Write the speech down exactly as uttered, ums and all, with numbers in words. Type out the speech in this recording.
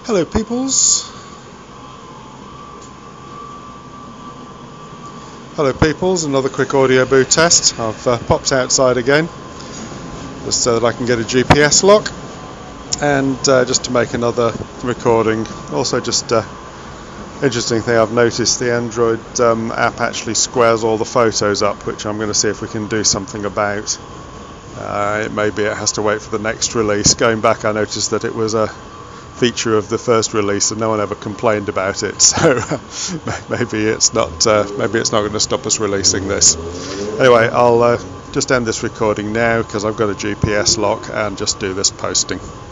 Hello peoples. Hello peoples, another quick Audioboo test. I've uh, popped outside again just so that I can get a G P S lock and uh, just to make another recording. Also just uh, interesting thing I've noticed, the Android um, app actually squares all the photos up, which I'm going to see if we can do something about. Uh, it maybe it has to wait for the next release. Going back, I noticed that it was a feature of the first release and no one ever complained about it, so maybe it's not uh, maybe it's not going to stop us releasing this. Anyway, I'll uh, just end this recording now because I've got a G P S lock and just do this posting.